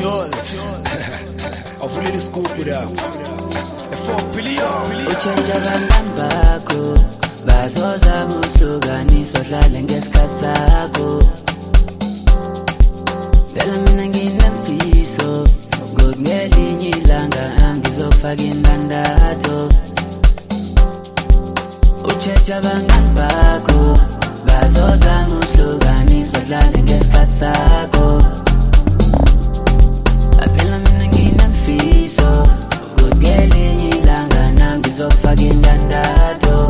yours. Awuvulela isigubhu lapho. E4 billion. Uchenja abangani bakho bazozama ukuhlukanisa badlale ngesikhathi sakho. Phela mina nginemfiso ngokungelinye ilanga angizofaka indandatho. Uchenja abangani bakho bazozama ukuhlukanisa badlale ngesikhathi sakho. Phela mina nginemfiso ngokungelinye ilanga angizofaka indandatho.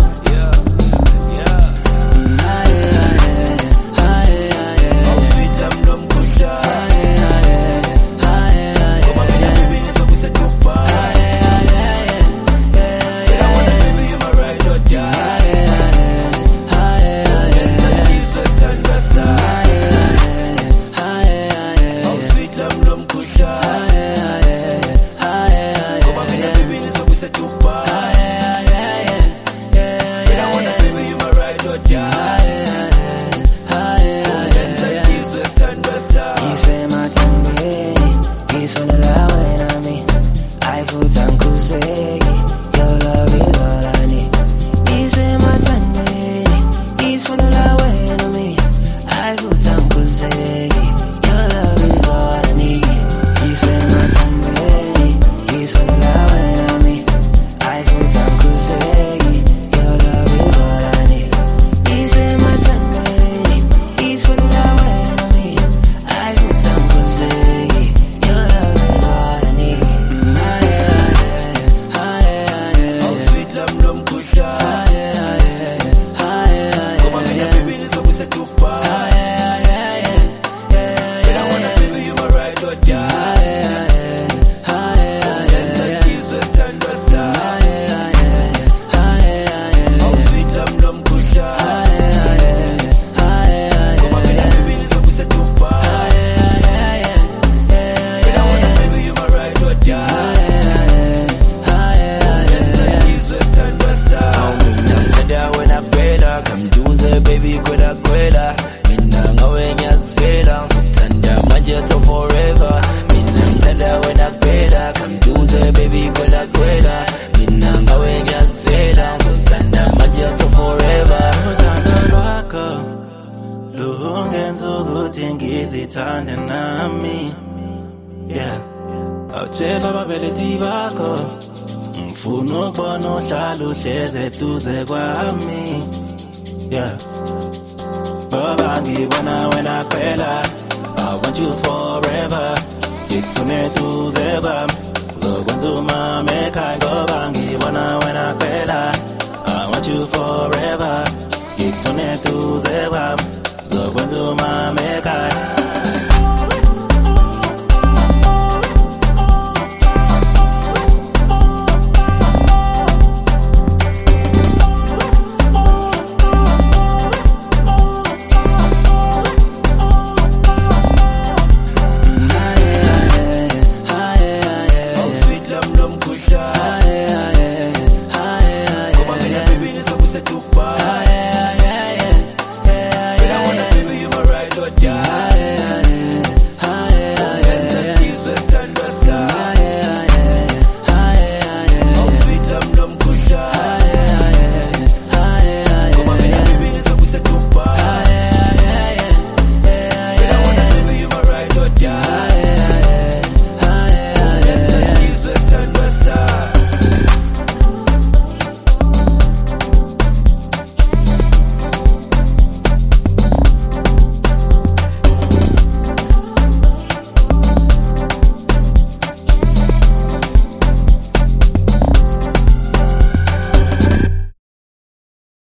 Duze kwami, yeah. Baba ngibona wena phela, I want you forever. Ngikufune duze kwami, zokwenza umama ekhaya. Baba ngibona wena phela, I want you forever. Ngikufune duze kwami, zokwenza umama